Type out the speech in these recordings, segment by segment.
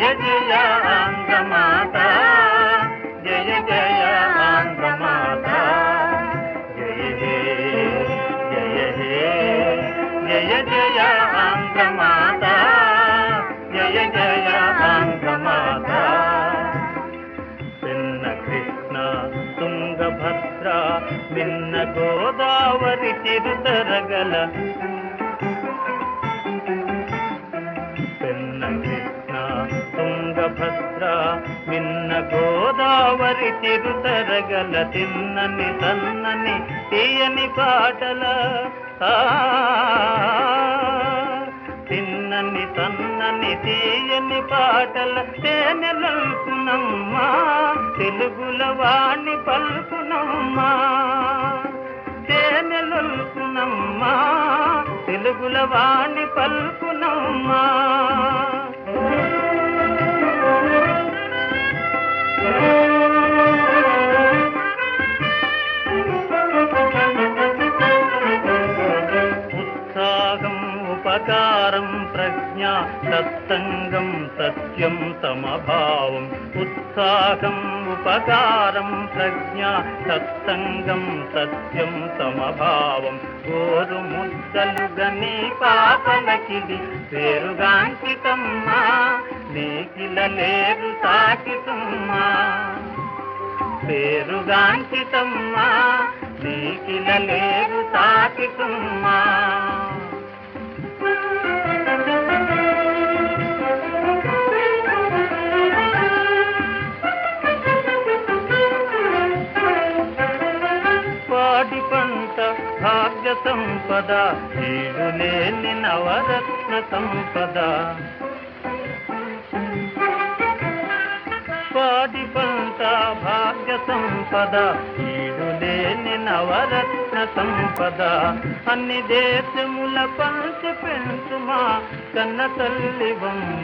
జయ ఆంధ్రమాత, జయ జయ ఆంధ్రమాత, జయ హే జయ హే జయ జయ ఆంధ్రమాత, జయ జయ ఆంధ్రమాత. పెన్న కృష్ణ తుంగభద్ర మిన్న గోదావరి చిరుతరగల, పెన్న కృష్ణ తుంగభద్ర మిన్న గోదావరి చిరుతరగల, తిన్నని తన్నని తీయని పాటల, తిన్నని తన్నని తీయని పాటల తేనెలల్పునమ్మా, తెలుగుల వాణి పల్పునమ్మా, తేనెలల్పునమ్మా, తెలుగుల వాణి పల్పునమ్మా. ఉత్సాహం ఉపకారం ప్రజ్ఞ సత్సంగం సత్యం సమభావం, ఉత్సాహం ఉపకారం ప్రజ్ఞ సత్సంగం సత్యం సమభావం. గోరు ముద్దలుగా నీ పాపలకిది పేరుగాంకితమ్మా, నీకిల లేరు సాకితమ్మా, పేరుగాంకితమ్మా, నీకిల లేరు సాకితమ్మా. పాడి పంట భాగ్య సంపద, ఈడు లేని నవరత్న సంపద, పాడి పంట భాగ్య సంపద, ఈడు లేని నవరత్న సంపద. అన్ని దేశముల పంచి పెంచుమా కన్న తల్లివమ్మ,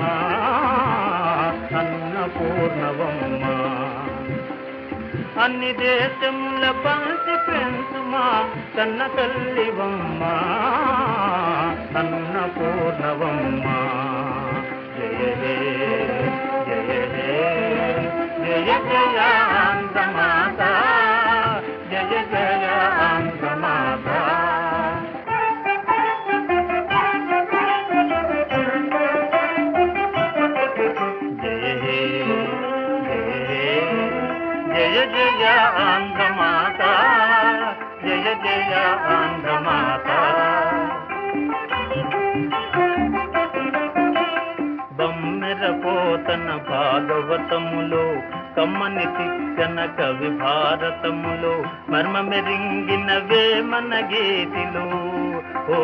అన్నపూర్ణవమ్మ, అన్ని దేశముల పంచి పెంచుమా కన్న తల్లివమ్మ, అన్నపూర్ణవమ్మ. జయ హే జయ హే జయ జయ ఆంధ్రమాత, జయ జయ ఆంధ్రమాత. జయ హే జయ హే జయ జయ ఆంధ్రమాత, జయ జయ ఆంధ్రమాత. బమ్మెర పోతన భాగవతములో, కమ్మని తిక్కన కవి భారతములో, మర్మ మెరింగిన వేమన గీతిలో, ఓ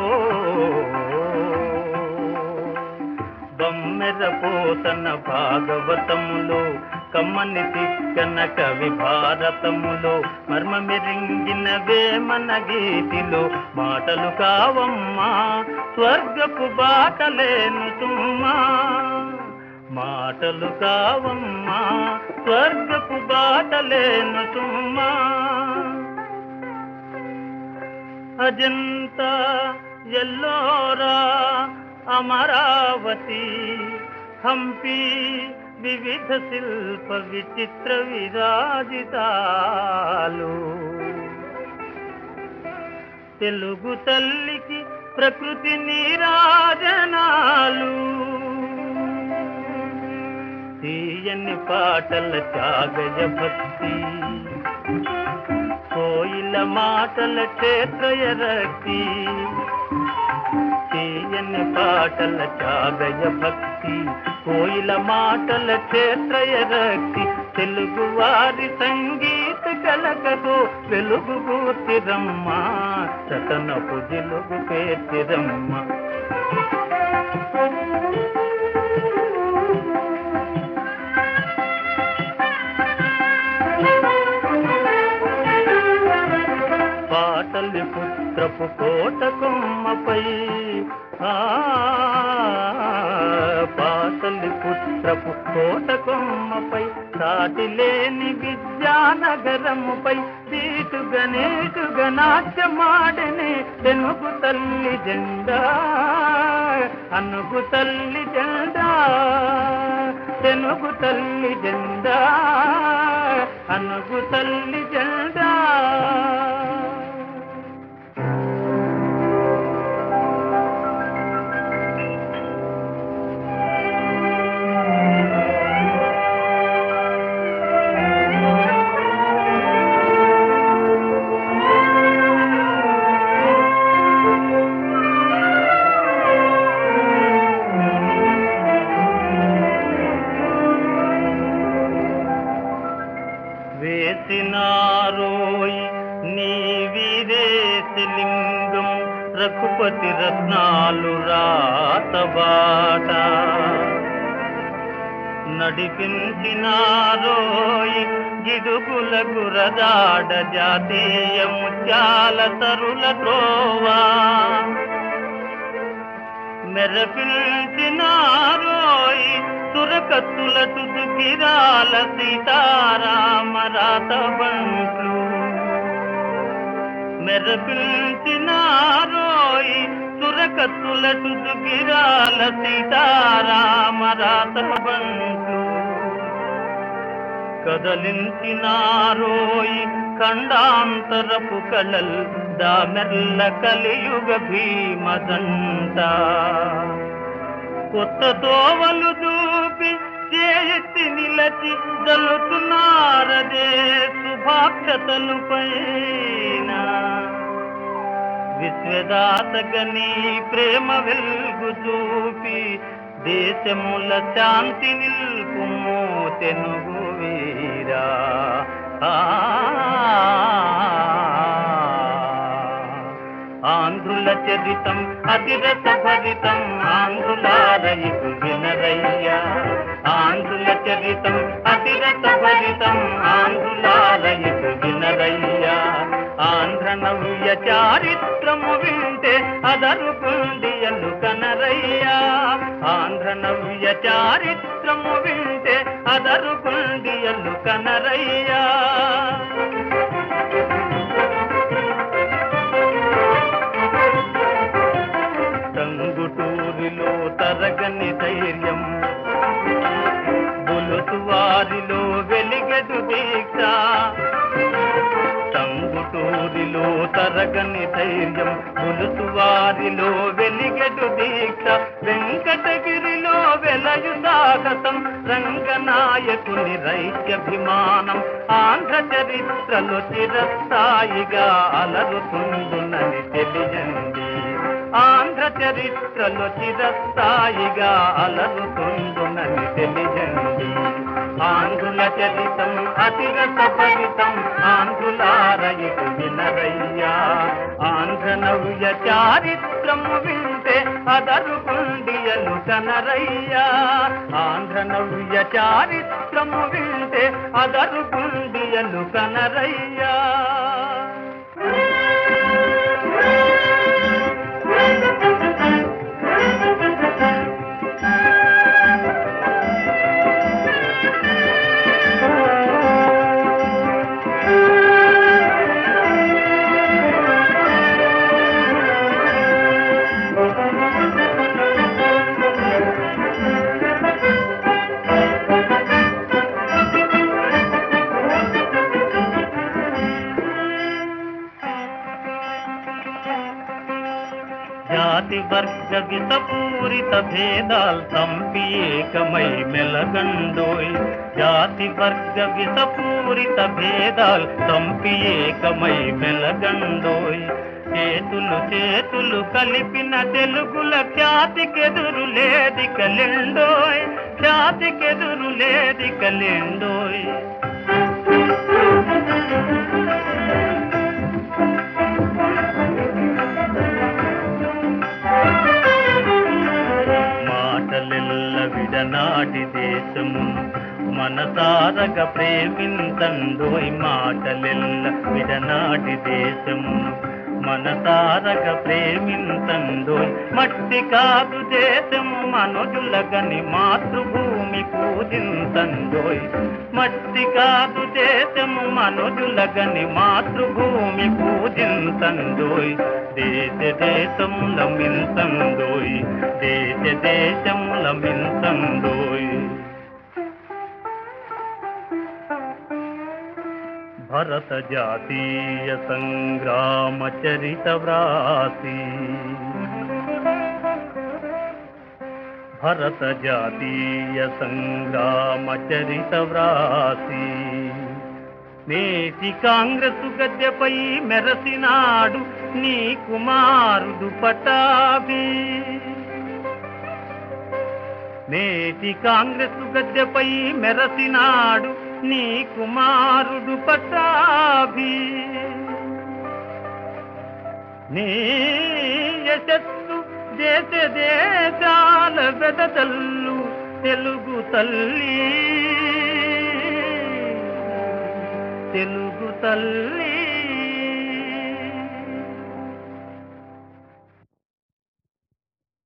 బమ్మెర పోతన భాగవతములో, కమ్మని తిక్కన కవి భారతములో, మర్మ మెరింగిన వేమన గీతిలో. మాటలు కావమ్మా స్వర్గపు బాటలేను తుమ్మా, మాటలు కావమ్మా స్వర్గపు బాటలేను తుమ్మా. అజంతా ఎల్లోరా అమరావతి, హంపి వివిధ శిల్ప విచిత్ర విరాజితాలు, తెలుగు తల్లికి ప్రకృతి నీరాజనాలు. తీయని పాటల త్యాగయ భక్తి, కోయిల మాటల క్షేత్రయ రక్తి, తీయని పాటల త్యాగయ భక్తి, కోయిల మాటల క్షేత్రయ రక్తి. తెలుగు వారి సంగీత కలకతో వెలుగు కూర్చిరమ్మా, సతనపు జిలుగు పేర్చిరమ్మ. పాటలి పుత్రపు కోట కొమ్మపై, పాటలి పుత్రపు కోట కొమ్మపై, సాటి లేని విద్యానగరముపై, సీటుగా నేటుగా నాట్యమాడనే తెలుగు తల్లి జెండా, అనుగు తల్లి జెండా, తెనుగు తల్లి జెండా, అనుగు తల్లి జెండా. వేసినారోయి నీ వీరేశలింగం రఘుపతి రత్నాలు రాతబాట, నడిపించినారోయి గిడుగుల గురదాడ జాతీయ ముత్యాల తరుల త్రోవా, మెరపించినారోయి సురకత్తుల తుదుకిరాల సీతారామ రాతబంట్లు, మెరపించినారోయి సురకత్తుల తుదుకిరాల సీతారామ రాతబంట్లు, కదలించినారోయి ఖండాంతరపు కళల్ దామెల్ల కలియుగ భీమదంట, కొత్త తోవలు దూపి చేతి నిలచి జల్లుతున్నారదే శుభాక్షతలు పైన, విశ్వదాతగని ప్రేమ వెల్గు చూపి దేశముల శాంతి నిల్పుము తెనుగు వీరా. ఆంధ్రుల చరితం అతిరస భరితం ఆంధ్రులారయికు వినరయ్యా, ఆంధ్రుల చరితం అతిరస భరితం ఆంధ్రులారయికు వినరయ్యా. ఆంధ్ర నవ్య చారిత్రము వింటే అదరు కుండియలు కనరయ్యా, ఆంధ్ర నవ్య చారిత్రము వింటే అదరు కుండియలు కనరయ్యా. టంగుటూరిలో తరగని ధైర్యం, బొలుసు వారిలో వెలిగెడు దీక్ష, టంగుటూరిలో తరగని ధైర్యం, బొలుసు వారిలో వెలిగెడు దీక్ష, వెంకటగిరిలో వెలయు సాహసం, రంగనాయకుని రైత్యభిమానం, ఆంధ్ర చరిత్రలో చిరస్థాయిగా అలరుతుందునని తెలియండి, ఆంధ్ర చరిత్రలో చిరస్థాయిగా అలరుతుందునని తెలియండి. ఆంధ్రుల చరితం అతిరస భరితం ఆంధ్రులారయికు వినరయ్యా, ఆంధ్ర నవ్య చారిత్రము వింటే అదరు కుండియలు కనరయ్యా, ఆంధ్ర నవ్య చారిత్రము వింటే అదరు కుండియలు కనరయ్యా. జాతి వర్గ విషపూరిత భేదాల్ తంపి ఏకమై మెలగండోయ్, జాతి వర్గ విషపూరిత భేదాల్ తంపి ఏకమై మెలగండోయ్, చేతులు చేతులు కలిపిన తెలుగుల ఖ్యాతికెదురు లేది కలెండోయ్, ఖ్యాతికెదురు లేది కలెండోయ్. మాటలెల్ల విడనాటి దేశమును మనసారగ ప్రేమింతండోయ్, మాటలెల్ల విడనాటి దేశమును మనసారగ ప్రేమింతండోయ్, మట్టి కాదు దేశము మనుజులగని మాతృభూమి పూజింతండోయ్, మట్టి కాదు దేశము మనుజులగని మాతృభూమి పూజింతండోయ్, దేశ దేశముల మింతండోయ్, దేశ దేశముల మింతండోయ్. భరత జాతీయ సంగ్రామ చరిత వ్రాసి భరత జాతీయ సంగ్రామ చరిత వ్రాసి నేటి కాంగ్రెసు గద్దెపై మెరసినాడు నీ కుమారుడు పటాభి నేటి కాంగ్రెసు గద్దెపై మెరసినాడు నీ కుమారుడు పటాభి నీ యశస్సు దేశ దేశాల వెదజల్లు తెలుగు తల్లి తెలుగు తల్లి